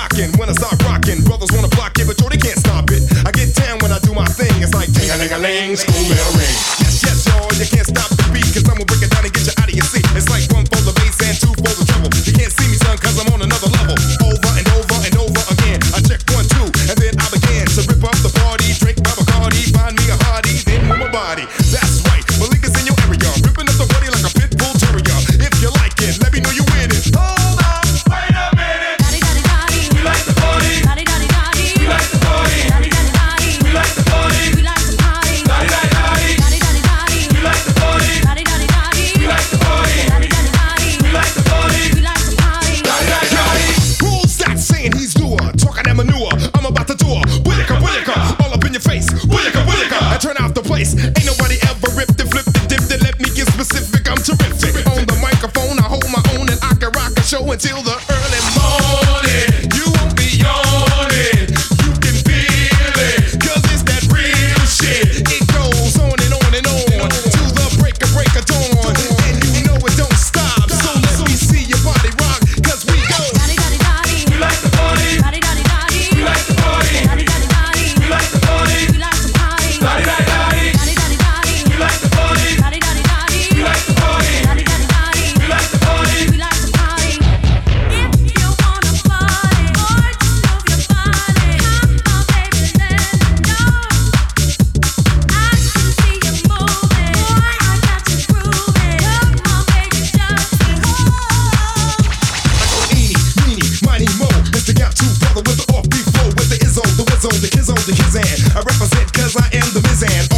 knocking when I start rocking. Brothers wanna block it, but yo, they can't stop it. I get down when I do my thing. It's like ting-a-ling-a-ling, school bell ring. Yes, yes, y'all, you can't stop the beat, cause I'ma break it down and get you out of your seat. It's like one for the bass and two for the treble. You can't see me, son, cause I'm on another level. Over and over and over again. I check 1, 2, and then I began to rip up the party. Drink my Bacardi, find me a hardy, then move my body. That's right, Malik is in your area, ripping up the party like a pit bull terrier. If you like it, let me know you with it. Hold up, wait a minute. We like the party. We like the party. We like the party. We like the party. We like the party. We like the party. We like the party. Who's that saying he's newer? Talking that manure. I'm about to do a Willica, all up in your face. Willica, I turn out the place. Ain't nobody ever ripped and flipped and dipped it. Let me get specific. I'm terrific. On the microphone, I hold my own and I can rock a show until the early morning. You won't be yawning. You can feel it, cause it's that real shit. It goes on and on and on till the break of dawn. And you know it don't stop. So let me see your body rock, cause we go. We like the party. We like the party. We like the party. We like the party. We like the party. We like the party. We like the party. We like the party. If you wanna party, boy, just move your body. Come on, baby, let me know. I can see you moving, boy, I got you grooving. Come on, baby, just say oh. Eeny, meeny, miny, mo. It's the Gap 2 brother with the offbeat flow, with the Izzo, the Wizzo, the Kizzo, the Kizan. I represent cause I am the Mizan.